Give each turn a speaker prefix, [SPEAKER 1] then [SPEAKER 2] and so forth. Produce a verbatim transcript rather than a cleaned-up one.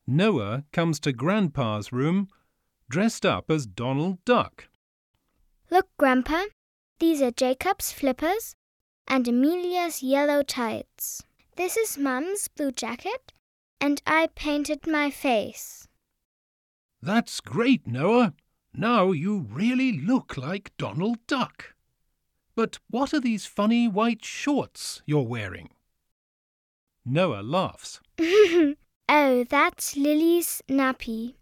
[SPEAKER 1] Noah comes to Grandpa's room dressed up as Donald Duck.
[SPEAKER 2] Look, Grandpa, these are Jacob's flippers and Amelia's yellow tights. This is Mum's blue jacket, and I painted my face.
[SPEAKER 1] That's great, Noah. Now you really look like Donald Duck. But what are these funny white shorts you're wearing? Noah laughs.
[SPEAKER 2] Oh, that's Lily's nappy.